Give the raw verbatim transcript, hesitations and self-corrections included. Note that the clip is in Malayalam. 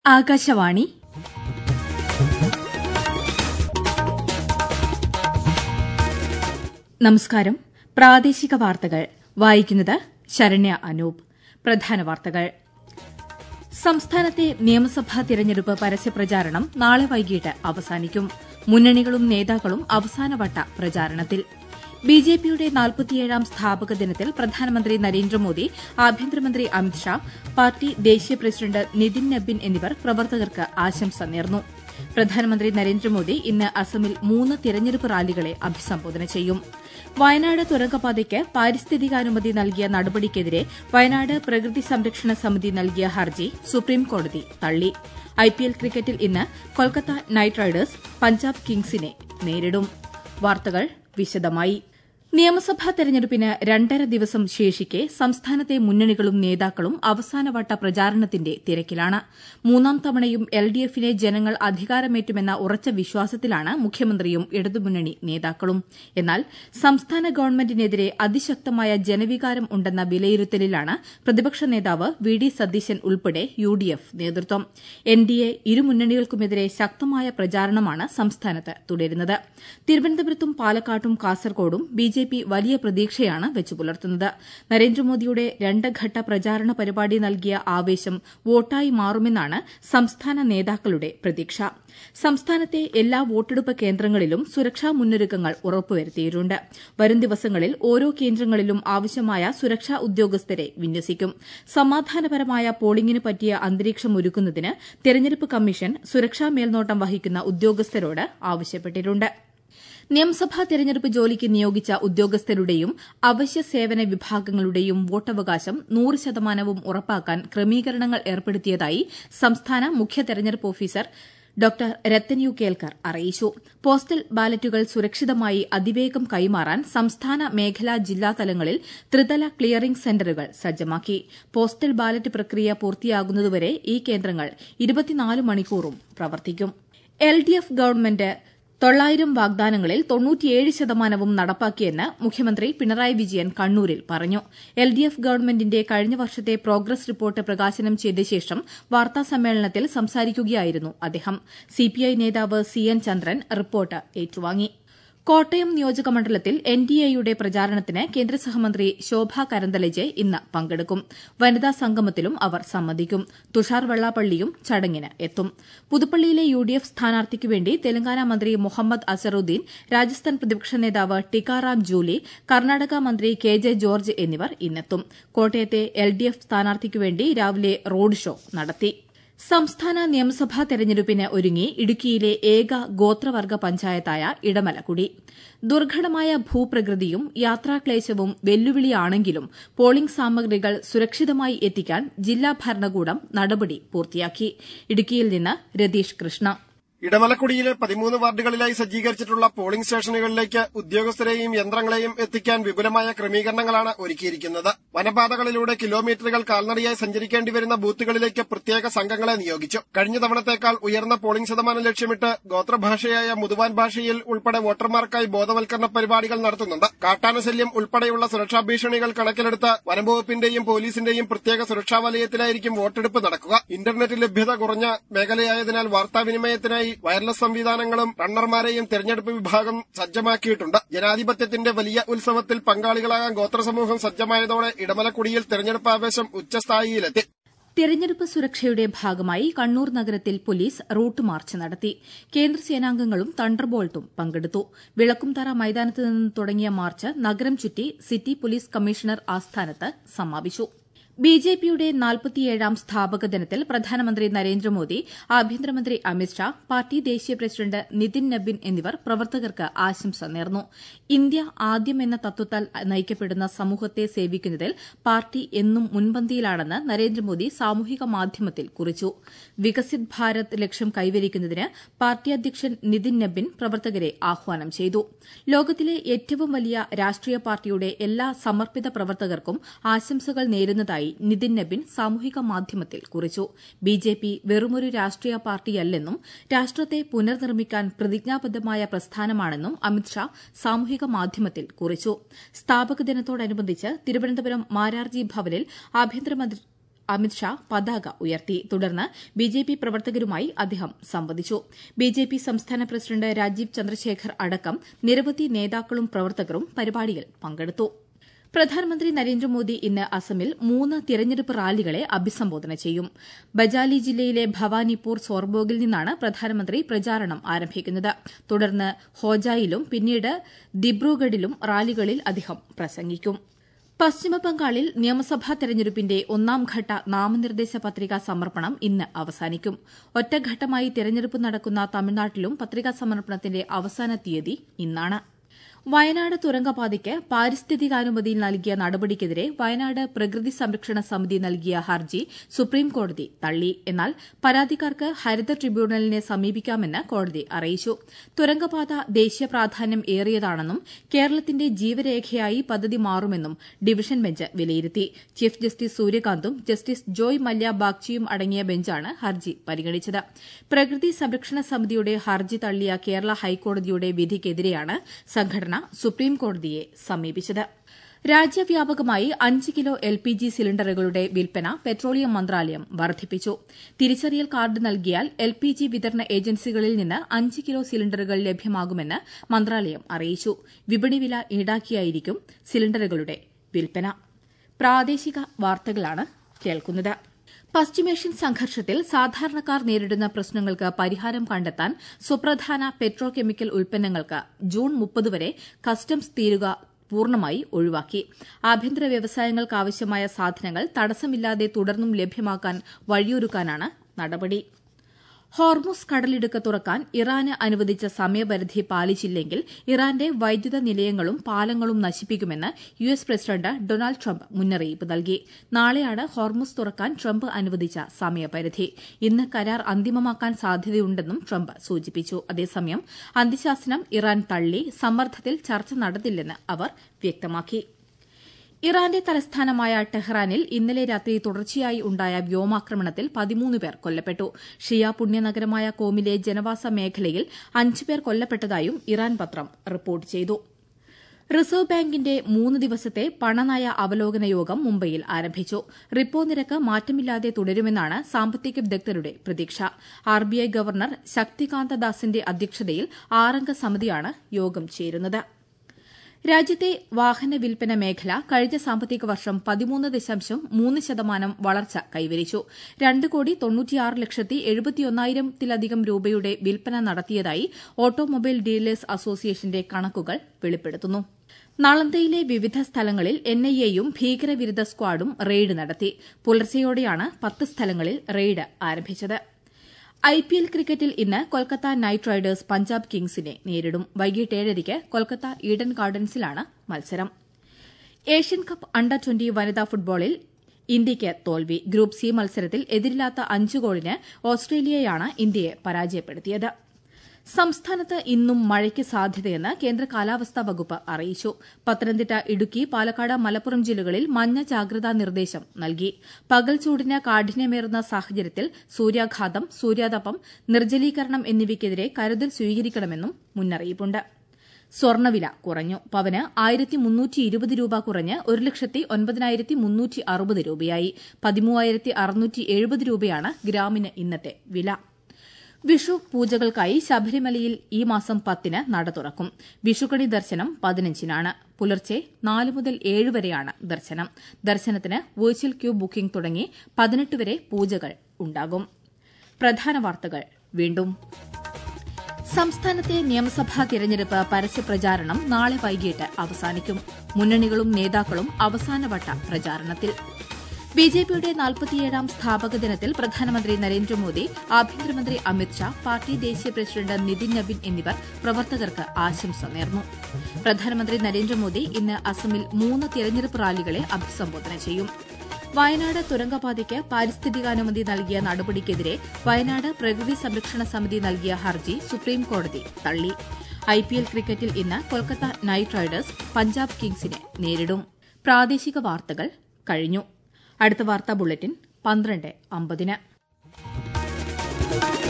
ആകാശവാണി നമസ്കാരം. പ്രാദേശിക വാർത്തകൾ വായിക്കുന്നത് ശരണ്യ അനൂപ്. പ്രധാന വാർത്തകൾ. സംസ്ഥാനത്തെ നിയമസഭാ തിരഞ്ഞെടുപ്പ് പരസ്യപ്രചാരണം നാളെ വൈകിട്ട് അവസാനിക്കും. മുന്നണികളും നേതാക്കളും അവസാനവട്ട പ്രചാരണത്തിൽ. ബിജെപിയുടെ നാൽപ്പത്തിയേഴാം സ്ഥാപക ദിനത്തിൽ പ്രധാനമന്ത്രി നരേന്ദ്രമോദി, ആഭ്യന്തരമന്ത്രി അമിത്ഷാ, പാർട്ടി ദേശീയ പ്രസിഡന്റ് നിതിൻ നബിൻ എന്നിവർ പ്രവർത്തകർക്ക് ആശംസ നേർന്നു. പ്രധാനമന്ത്രി നരേന്ദ്രമോദി ഇന്ന് അസമിൽ മൂന്ന് തിരഞ്ഞെടുപ്പ് റാലികളെ അഭിസംബോധന ചെയ്യും. വയനാട് തുരങ്കപാതയ്ക്ക് പാരിസ്ഥിതികാനുമതി നൽകിയ നടപടിക്കെതിരെ വയനാട് പ്രകൃതി സംരക്ഷണ സമിതി നൽകിയ ഹർജി സുപ്രീംകോടതി തള്ളി. ഐപിഎൽ ക്രിക്കറ്റിൽ ഇന്ന് കൊൽക്കത്ത നൈറ്റ് റൈഡേഴ്സ് പഞ്ചാബ് കിങ്സിനെ നേരിടും. വാർത്തകൾ വിശദമായി. നിയമസഭാ തെരഞ്ഞെടുപ്പിന് രണ്ടര ദിവസം ശേഷിക്കെ സംസ്ഥാനത്തെ മുന്നണികളും നേതാക്കളും അവസാനവട്ട പ്രചാരണത്തിന്റെ തിരക്കിലാണ്. മൂന്നാം തവണയും എൽഡിഎഫിനെ ജനങ്ങൾ അധികാരമേറ്റുമെന്ന ഉറച്ച വിശ്വാസത്തിലാണ് മുഖ്യമന്ത്രിയും ഇടതുമുന്നണി നേതാക്കളും. എന്നാൽ സംസ്ഥാന ഗവൺമെന്റിനെതിരെ അതിശക്തമായ ജനവികാരം ഉണ്ടെന്ന വിലയിരുത്തലിലാണ് പ്രതിപക്ഷ നേതാവ് വി ഡി സതീശൻ ഉൾപ്പെടെ യുഡിഎഫ് നേതൃത്വം. എൻഡിഎ ഇരുമുന്നണികൾക്കുമെതിരെ ശക്തമായ പ്രചാരണമാണ് സംസ്ഥാനത്ത് തുടരുന്നത്. തിരുവനന്തപുരത്തും പാലക്കാട്ടും കാസർകോടും ബിജെപി ബിജെപി വലിയ പ്രതീക്ഷയാണ് വെച്ചുപുലർത്തുന്നത്. നരേന്ദ്രമോദിയുടെ രണ്ട് ഘട്ട പ്രചാരണ പരിപാടി നൽകിയ ആവേശം വോട്ടായി മാറുമെന്നാണ് സംസ്ഥാന നേതാക്കളുടെ പ്രതീക്ഷ. സംസ്ഥാനത്തെ എല്ലാ വോട്ടെടുപ്പ് കേന്ദ്രങ്ങളിലും സുരക്ഷാ മുന്നൊരുക്കങ്ങൾ ഉറപ്പുവരുത്തിയിട്ടുണ്ട്. വരും ദിവസങ്ങളിൽ ഓരോ കേന്ദ്രങ്ങളിലും ആവശ്യമായ സുരക്ഷാ ഉദ്യോഗസ്ഥരെ വിന്യസിക്കും. സമാധാനപരമായ പോളിംഗിന് പറ്റിയ അന്തരീക്ഷം ഒരുക്കുന്നതിന് തെരഞ്ഞെടുപ്പ് കമ്മീഷൻ സുരക്ഷാ മേൽനോട്ടം വഹിക്കുന്ന ഉദ്യോഗസ്ഥരോട് ആവശ്യപ്പെട്ടിട്ടുണ്ട്. നിയമസഭാ തെരഞ്ഞെടുപ്പ് ജോലിക്ക് നിയോഗിച്ച ഉദ്യോഗസ്ഥരുടെയും അവശ്യ സേവന വിഭാഗങ്ങളുടെയും വോട്ടവകാശം നൂറ് ശതമാനവും ഉറപ്പാക്കാൻ ക്രമീകരണങ്ങൾ ഏർപ്പെടുത്തിയതായി സംസ്ഥാന മുഖ്യ തെരഞ്ഞെടുപ്പ് officer doctor Rathan U Kelkar അറിയിച്ചു. പോസ്റ്റൽ ബാലറ്റുകൾ സുരക്ഷിതമായി അതിവേഗം കൈമാറാൻ സംസ്ഥാന മേഖലാ ജില്ലാ തലങ്ങളിൽ ത്രിതല ക്ലിയറിംഗ് സെന്ററുകൾ സജ്ജമാക്കി. പോസ്റ്റൽ ബാലറ്റ് പ്രക്രിയ പൂർത്തിയാകുന്നതുവരെ ഈ കേന്ദ്രങ്ങൾ ഇരുപത്തിനാല് മണിക്കൂറും പ്രവർത്തിക്കും. എൽഡിഎഫ് ഗവൺമെന്റ് തൊള്ളായിരം വാഗ്ദാനങ്ങളിൽ തൊണ്ണൂറ്റിയേഴ് ശതമാനവും നടപ്പാക്കിയെന്ന് മുഖ്യമന്ത്രി പിണറായി വിജയൻ കണ്ണൂരിൽ പറഞ്ഞു. എൽഡിഎഫ് ഗവൺമെന്റിന്റെ കഴിഞ്ഞ വർഷത്തെ പ്രോഗ്രസ് റിപ്പോർട്ട് പ്രകാശനം ചെയ്ത ശേഷം വാർത്താസമ്മേളനത്തിൽ സംസാരിക്കുകയായിരുന്നു അദ്ദേഹം. സിപിഐ നേതാവ് സി എൻ ചന്ദ്രൻ റിപ്പോർട്ട് ഏറ്റുവാങ്ങി. കോട്ടയം നിയോജകമണ്ഡലത്തിൽ എൻഡിഎയുടെ പ്രചാരണത്തിന് കേന്ദ്ര സഹമന്ത്രി ശോഭാ കരന്തലജെ ഇന്ന് പങ്കെടുക്കും. വനിതാ സംഗമത്തിലും അവർ സംബന്ധിക്കും. തുഷാർ വെള്ളാപ്പള്ളിയും ചടങ്ങിന് എത്തും. പുതുപ്പള്ളിയിലെ യുഡിഎഫ് സ്ഥാനാർത്ഥിക്കുവേണ്ടി തെലങ്കാന മന്ത്രി മുഹമ്മദ് അസറുദ്ദീൻ, രാജസ്ഥാൻ പ്രതിപക്ഷ നേതാവ് ടിക്കാറാം ജൂലി, കർണാടക മന്ത്രി കെ ജെ ജോർജ് എന്നിവർ ഇന്നെത്തും. കോട്ടയത്തെ എൽഡിഎഫ് സ്ഥാനാർത്ഥിക്കുവേണ്ടി രാവിലെ റോഡ് ഷോ നടത്തി. സംസ്ഥാന നിയമസഭാ തെരഞ്ഞെടുപ്പിന് ഒരുങ്ങി ഇടുക്കിയിലെ ഏക ഗോത്രവർഗ പഞ്ചായത്തായ ഇടമലക്കുടി. ദുർഘടമായ ഭൂപ്രകൃതിയും യാത്രാക്ലേശവും വെല്ലുവിളിയാണെങ്കിലും പോളിംഗ് സാമഗ്രികൾ സുരക്ഷിതമായി എത്തിക്കാൻ ജില്ലാ ഭരണകൂടം നടപടി പൂർത്തിയാക്കി. ഇടുക്കിയിൽ നിന്ന് രതീഷ് കൃഷ്ണ. ഇടമലക്കുടിയിലെ പതിമൂന്ന് വാർഡുകളിലായി സജ്ജീകരിച്ചിട്ടുള്ള പോളിംഗ് സ്റ്റേഷനുകളിലേക്ക് ഉദ്യോഗസ്ഥരെയും യന്ത്രങ്ങളെയും എത്തിക്കാൻ വിപുലമായ ക്രമീകരണങ്ങളാണ് ഒരുക്കിയിരിക്കുന്നത്. വനപാതകളിലൂടെ കിലോമീറ്ററുകൾ കാൽനടയായി സഞ്ചരിക്കേണ്ടി വരുന്ന ബൂത്തുകളിലേക്ക് പ്രത്യേക സംഘങ്ങളെ നിയോഗിച്ചു. കഴിഞ്ഞ തവണത്തേക്കാൾ ഉയർന്ന പോളിംഗ് ശതമാനം ലക്ഷ്യമിട്ട് ഗോത്രഭാഷയായ മുതുവാൻ ഭാഷയിൽ ഉൾപ്പെടെ വോട്ടർമാർക്കായി ബോധവൽക്കരണ പരിപാടികൾ നടത്തുന്നുണ്ട്. കാട്ടാനശല്യം ഉൾപ്പെടെയുള്ള സുരക്ഷാ ഭീഷണികൾ കണക്കിലെടുത്ത് വനംവകുപ്പിന്റെയും പോലീസിന്റെയും പ്രത്യേക സുരക്ഷാ വലയത്തിലായിരിക്കും വോട്ടെടുപ്പ് നടക്കുക. ഇന്റർനെറ്റ് ലഭ്യത കുറഞ്ഞ മേഖലയായതിനാൽ വാർത്താവിനിമയത്തിനായി വയർലെസ് സംവിധാനങ്ങളും റണ്ണർമാരെയും തെരഞ്ഞെടുപ്പ് വിഭാഗം സജ്ജമാക്കിയിട്ടുണ്ട്. ജനാധിപത്യത്തിന്റെ വലിയ ഉത്സവത്തിൽ പങ്കാളികളാകാൻ ഗോത്രസമൂഹം സജ്ജമായതോടെ ഇടമലക്കുടിയിൽ തെരഞ്ഞെടുപ്പ് ആവേശം ഉച്ചസ്ഥായിയിലെത്തി. തെരഞ്ഞെടുപ്പ് സുരക്ഷയുടെ ഭാഗമായി കണ്ണൂർ നഗരത്തിൽ പോലീസ് റൂട്ട് മാർച്ച് നടത്തി. കേന്ദ്രസേനാംഗങ്ങളും തണ്ടർബോൾട്ടും പങ്കെടുത്തു. വിളക്കുംതറ മൈതാനത്ത് നിന്ന് തുടങ്ങിയ മാർച്ച് നഗരം ചുറ്റി സിറ്റി പോലീസ് കമ്മീഷണർ ആസ്ഥാനത്ത് സമാപിച്ചു. ബിജെപിയുടെ നാൽപ്പത്തിയേഴാം സ്ഥാപക ദിനത്തിൽ പ്രധാനമന്ത്രി നരേന്ദ്രമോദി, ആഭ്യന്തരമന്ത്രി അമിത്ഷാ, പാർട്ടി ദേശീയ പ്രസിഡന്റ് നിതിൻ നബിൻ എന്നിവർ പ്രവർത്തകർക്ക് ആശംസ നേർന്നു. ഇന്ത്യ ആദ്യം എന്ന തത്വത്താൽ നയിക്കപ്പെടുന്ന സമൂഹത്തെ സേവിക്കുന്നതിൽ പാർട്ടി എന്നും മുൻപന്തിയിലാണെന്ന് നരേന്ദ്രമോദി സാമൂഹിക മാധ്യമത്തിൽ കുറിച്ചു. വികസിത് ഭാരത് ലക്ഷ്യം കൈവരിക്കുന്നതിന് പാർട്ടി അധ്യക്ഷൻ നിതിൻ നബിൻ പ്രവർത്തകരെ ആഹ്വാനം ചെയ്തു. ലോകത്തിലെ ഏറ്റവും വലിയ രാഷ്ട്രീയ പാർട്ടിയുടെ എല്ലാ സമർപ്പിത പ്രവർത്തകർക്കും ആശംസകൾ നേരുന്നതായി നിതിൻ നബിൻ സാമൂഹിക മാധ്യമത്തിൽ കുറിച്ചു. ബിജെപി വെറുമൊരു രാഷ്ട്രീയ പാർട്ടിയല്ലെന്നും രാഷ്ട്രത്തെ പുനർനിർമ്മിക്കാൻ പ്രതിജ്ഞാബദ്ധമായ പ്രസ്ഥാനമാണെന്നും അമിത്ഷാ സാമൂഹിക മാധ്യമത്തിൽ കുറിച്ചു. സ്ഥാപക ദിനത്തോടനുബന്ധിച്ച് തിരുവനന്തപുരം മാരാർജി ഭവനിൽ ആഭ്യന്തരമന്ത്രി അമിത്ഷാ പതാക ഉയർത്തി. തുടർന്ന് ബിജെപി പ്രവർത്തകരുമായി അദ്ദേഹം സംവദിച്ചു. ബിജെപി സംസ്ഥാന പ്രസിഡന്റ് രാജീവ് ചന്ദ്രശേഖർ അടക്കം നിരവധി നേതാക്കളും പ്രവർത്തകരും പരിപാടിയിൽ പങ്കെടുത്തു. പ്രധാനമന്ത്രി നരേന്ദ്രമോദി ഇന്ന് അസമിൽ മൂന്ന് തിരഞ്ഞെടുപ്പ് റാലികളെ അഭിസംബോധന ചെയ്യും. ബജാലി ജില്ലയിലെ ഭവാനിപ്പൂർ സോർബോഗിൽ നിന്നാണ് പ്രധാനമന്ത്രി പ്രചാരണം ആരംഭിക്കുന്നത്. തുടർന്ന് ഹോജായിലും പിന്നീട് ദിബ്രുഗഡിലും റാലികളിൽ അദ്ദേഹം പ്രസംഗിക്കും. പശ്ചിമബംഗാളിൽ നിയമസഭാ തെരഞ്ഞെടുപ്പിന്റെ ഒന്നാംഘട്ട നാമനിർദ്ദേശ പത്രികാ സമർപ്പണം ഇന്ന് അവസാനിക്കും. ഒറ്റഘട്ടമായി തെരഞ്ഞെടുപ്പ് നടക്കുന്ന തമിഴ്നാട്ടിലും പത്രികാ സമർപ്പണത്തിന്റെ അവസാന തീയതി ഇന്നാണ്. വയനാട് തുരങ്കപാതയ്ക്ക് പാരിസ്ഥിതികാനുമതി നൽകിയ നടപടിക്കെതിരെ വയനാട് പ്രകൃതി സംരക്ഷണ സമിതി നൽകിയ ഹർജി സുപ്രീംകോടതി തള്ളി. എന്നാൽ പരാതിക്കാർക്ക് ഹരിത ട്രിബ്യൂണലിനെ സമീപിക്കാമെന്ന് കോടതി അറിയിച്ചു. തുരങ്കപാത ദേശീയ പ്രാധാന്യം ഏറിയതാണെന്നും കേരളത്തിന്റെ ജീവരേഖയായി പദ്ധതി മാറുമെന്നും ഡിവിഷൻ ബെഞ്ച് വിലയിരുത്തി. ചീഫ് ജസ്റ്റിസ് സൂര്യകാന്തും ജസ്റ്റിസ് ജോയ് മല്യ ബാഗ്ചിയും അടങ്ങിയ ബെഞ്ചാണ് ഹർജി പരിഗണിച്ചത്. പ്രകൃതി സംരക്ഷണ സമിതിയുടെ ഹർജി തള്ളിയ കേരള ഹൈക്കോടതിയുടെ വിധിക്കെതിരെയാണ് സംഘടന സുപ്രീംകോടതിയെ സമീപിച്ചത്. രാജ്യവ്യാപകമായി അഞ്ച് കിലോ എൽ പി ജി സിലിണ്ടറുകളുടെ വിൽപ്പന പെട്രോളിയം മന്ത്രാലയം വർദ്ധിപ്പിച്ചു. തിരിച്ചറിയൽ കാർഡ് നൽകിയാൽ എൽ പി ജി വിതരണ ഏജൻസികളിൽ നിന്ന് അഞ്ച് കിലോ സിലിണ്ടറുകൾ ലഭ്യമാകുമെന്ന് മന്ത്രാലയം അറിയിച്ചു. വിപണി വില ഈടാക്കിയായിരിക്കും സിലിണ്ടറുകളുടെ വിൽപ്പന. പ്രാദേശിക വാർത്തകളാണ് കേൾക്കുന്നത്. പശ്ചിമേഷ്യൻ സംഘർഷത്തിൽ സാധാരണക്കാർ നേരിടുന്ന പ്രശ്നങ്ങൾക്ക് പരിഹാരം കണ്ടെത്താൻ സുപ്രധാന പെട്രോ കെമിക്കൽ ഉൽപ്പന്നങ്ങൾക്ക് ജൂൺ മുപ്പത് വരെ കസ്റ്റംസ് തീരുവ പൂർണ്ണമായി ഒഴിവാക്കി. ആഭ്യന്തര വ്യവസായങ്ങൾക്കാവശ്യമായ സാധനങ്ങൾ തടസ്സമില്ലാതെ തുടർന്നും ലഭ്യമാക്കാൻ വഴിയൊരുക്കാനാണ് നടപടി. ഹോർമുസ് കടലിടുക്ക് തുറക്കാൻ ഇറാന് അനുവദിച്ച സമയപരിധി പാലിച്ചില്ലെങ്കിൽ ഇറാന്റെ വൈദ്യുത നിലയങ്ങളും പാലങ്ങളും നശിപ്പിക്കുമെന്ന് U S president Donald Trump മുന്നറിയിപ്പ് നൽകി. നാളെയാണ് ഹോർമുസ് തുറക്കാൻ ട്രംപ് അനുവദിച്ച സമയപരിധി. ഇന്ന് കരാർ അന്തിമമാക്കാൻ സാധ്യതയുണ്ടെന്നും ട്രംപ് സൂചിപ്പിച്ചു. അതേസമയം അന്ത്യശാസനം ഇറാൻ തള്ളി. സമ്മർദ്ദത്തിൽ ചർച്ച നടത്തില്ലെന്ന് അവർ വ്യക്തമാക്കി. ഇറാന്റെ തലസ്ഥാനമായ ടെഹ്റാനിൽ ഇന്നലെ രാത്രി തുടർച്ചയായി ഉണ്ടായ വ്യോമാക്രമണത്തിൽ പതിമൂന്ന് പേർ കൊല്ലപ്പെട്ടു. ഷിയ പുണ്യനഗരമായ കോമിലെ ജനവാസ മേഖലയിൽ അഞ്ച് പേർ കൊല്ലപ്പെട്ടതായും ഇറാൻ പത്രം റിപ്പോർട്ട് ചെയ്തു. റിസർവ് ബാങ്കിന്റെ മൂന്ന് ദിവസത്തെ പണനയ അവലോകന യോഗം മുംബൈയിൽ ആരംഭിച്ചു. റിപ്പോ നിരക്ക് മാറ്റമില്ലാതെ തുടരുമെന്നാണ് സാമ്പത്തിക വിദഗ്ധരുടെ പ്രതീക്ഷ. ആർബിഐ ഗവർണർ ശക്തികാന്ത ദാസിന്റെ അധ്യക്ഷതയിൽ ആറംഗ സമിതിയാണ് യോഗം ചേരുന്നത്. രാജ്യത്തെ വാഹന വിൽപ്പന മേഖല കഴിഞ്ഞ സാമ്പത്തിക വർഷം പതിമൂന്ന് ദശാംശം മൂന്ന് ശതമാനം വളർച്ച കൈവരിച്ചു. രണ്ട് കോടി തൊണ്ണൂറ്റിയാറ് ലക്ഷത്തി എഴുപത്തിയൊന്നായിരത്തിലധികം രൂപയുടെ വിൽപ്പന നടത്തിയതായി ഓട്ടോമൊബൈൽ ഡീലേഴ്സ് അസോസിയേഷന്റെ കണക്കുകൾ വെളിപ്പെടുത്തുന്നു. നളന്ദയിലെ വിവിധ സ്ഥലങ്ങളിൽ എൻ ഐ എയും ഭീകരവിരുദ്ധ സ്ക്വാഡും റെയ്ഡ് നടത്തി. പുലർച്ചെയോടെയാണ് പത്ത് സ്ഥലങ്ങളിൽ റെയ്ഡ് ആരംഭിച്ചത്. ഐ പി എൽ ക്രിക്കറ്റിൽ ഇന്ന് കൊൽക്കത്ത നൈറ്റ് റൈഡേഴ്സ് പഞ്ചാബ് കിങ്സിനെ നേരിടും. വൈകിട്ട് ഏഴരയ്ക്ക് കൊൽക്കത്ത ഈഡൻ ഗാർഡൻസിലാണ് മത്സരം. ഏഷ്യൻ കപ്പ് അണ്ടർ ട്വന്റി വനിതാ ഫുട്ബോളിൽ ഇന്ത്യയ്ക്ക് തോൽവി. ഗ്രൂപ്പ് സി മത്സരത്തിൽ എതിരില്ലാത്ത അഞ്ച് ഗോളിന് ഓസ്ട്രേലിയയാണ് ഇന്ത്യയെ പരാജയപ്പെടുത്തിയത്. സംസ്ഥാനത്ത് ഇന്നും മഴയ്ക്ക് സാധ്യതയെന്ന് കേന്ദ്ര കാലാവസ്ഥാ വകുപ്പ് അറിയിച്ചു. പത്തനംതിട്ട, ഇടുക്കി, പാലക്കാട്, മലപ്പുറം ജില്ലകളിൽ മഞ്ഞ ജാഗ്രതാ നിർദ്ദേശം നൽകി. പകൽ ചൂടിന് കാഠിന്യമേറുന്ന സാഹചര്യത്തിൽ സൂര്യാഘാതം, സൂര്യാതപം, നിർജ്ജലീകരണം എന്നിവയ്ക്കെതിരെ കരുതൽ സ്വീകരിക്കണമെന്നും മുന്നറിയിപ്പുണ്ട്. സ്വർണ്ണവില കുറഞ്ഞു. പവന് ആയിരത്തി മുന്നൂറ്റി ഇരുപത് രൂപ കുറഞ്ഞ് ഒരു ലക്ഷത്തി ഒൻപതിനായിരത്തി മുന്നൂറ്റി അറുപത് രൂപയായി. പതിമൂവായിരത്തി അറുന്നൂറ്റി എഴുപത് രൂപയാണ് ഗ്രാമിന് ഇന്നത്തെ വില. വിഷു പൂജകൾക്കായി ശബരിമലയിൽ ഈ മാസം പത്തിന് നട തുറക്കും. വിഷുക്കണി ദർശനം പതിനഞ്ചിനാണ്. പുലർച്ചെ നാല് മുതൽ ഏഴ് വരെയാണ് ദർശനം. ദർശനത്തിന് വെർച്വൽ ക്യൂ ബുക്കിംഗ് തുടങ്ങി പതിനെട്ട് വരെ പൂജകൾ ഉണ്ടാകും. പ്രധാന വാർത്തകൾ വീണ്ടും. സംസ്ഥാനത്തെ നിയമസഭാ തിരഞ്ഞെടുപ്പ് പരസ്യപ്രചാരണം നാളെ വൈകിട്ട് അവസാനിക്കും. മുന്നണികളും നേതാക്കളും അവസാനവട്ട പ്രചാരണത്തിൽ. ബിജെപിയുടെ നാൽപ്പത്തിയേഴാം സ്ഥാപക ദിനത്തിൽ പ്രധാനമന്ത്രി നരേന്ദ്രമോദി, ആഭ്യന്തരമന്ത്രി അമിത്ഷാ, പാർട്ടി ദേശീയ പ്രസിഡന്റ് നിതിൻ നബിൻ എന്നിവർ പ്രവർത്തകർക്ക് ആശംസ നേർന്നു. പ്രധാനമന്ത്രി നരേന്ദ്രമോദി ഇന്ന് അസമിൽ മൂന്ന് തെരഞ്ഞെടുപ്പ് റാലികളെ അഭിസംബോധന ചെയ്യും. വയനാട് തുരങ്കപാതയ്ക്ക് പാരിസ്ഥിതികാനുമതി നൽകിയ നടപടിക്കെതിരെ വയനാട് പ്രകൃതി സംരക്ഷണ സമിതി നൽകിയ ഹർജി സുപ്രീംകോടതി തള്ളി. ഐപിഎൽ ക്രിക്കറ്റിൽ ഇന്ന് കൊൽക്കത്ത നൈറ്റ് റൈഡേഴ്സ് പഞ്ചാബ് കിങ്സിനെ നേരിടും. പ്രാദേശിക വാർത്തകൾ കഴിഞ്ഞു. അടുത്ത വാർത്താ ബുള്ളറ്റിൻ പന്ത്രണ്ട് അമ്പതിന്.